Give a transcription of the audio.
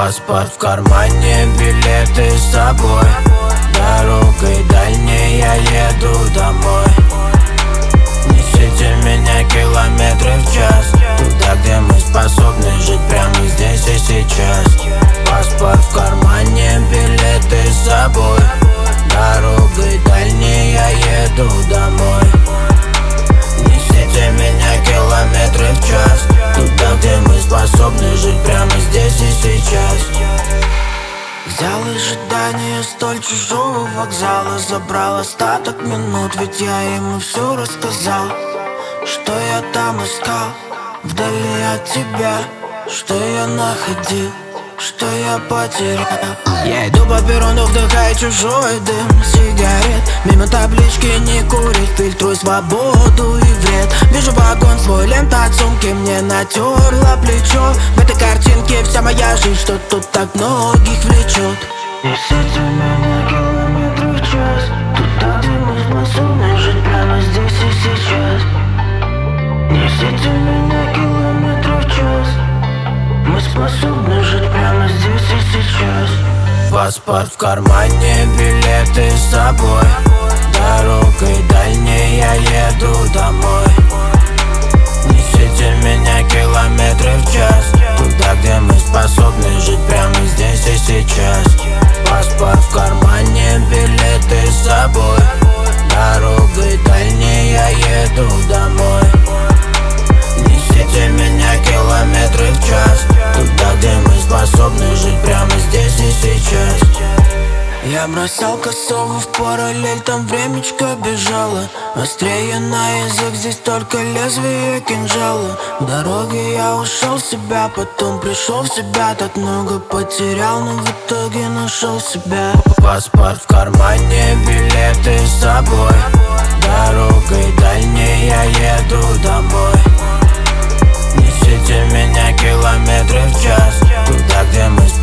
Паспорт в кармане, билеты с собой. Дорогой дальней я еду домой. Несите меня километры в час, туда, где мы способны жить прямо здесь и сейчас. Паспорт в кармане, билеты с собой. Дорогой дальней я еду домой. Несите меня километры в час, туда, где мы способны жить прямо здесь и сейчас. Взял ожидание столь чужого вокзала, забрал остаток минут, ведь я ему все рассказал. Что я там искал, вдали от тебя, что я находил, что я потерял. Я иду по перрону, вдыхая чужой дым сигарет. Мимо таблички «не курить», фильтруй свободу и вред. Вижу вагон, свой лента от сумки мне натерла плечо. В этой картинке вся моя жизнь, что тут так многих влечет. Несите меня километры в час, туда, где мы способны жить прямо здесь и сейчас. Несите меня километры в час, мы способны жить прямо здесь и сейчас. Паспорт в кармане, билеты с собой. Дорогой дальней я еду домой. Несите меня километры в час, туда, где мы способны жить прямо здесь и сейчас. Паспорт в кармане, билеты с собой. Дорогой дальней я еду домой. Несите меня километры в час, туда, где мы способны жить прямо здесь и сейчас. Я бросал косово в параллель, там времечко бежало. Острее на язык, здесь только лезвие кинжала. В дороге я ушел в себя, потом пришел в себя. Так много потерял, но в итоге нашел себя. Паспорт в кармане, билеты с собой. Дорогой дальней я еду домой. Несите меня километры в час, туда, где мы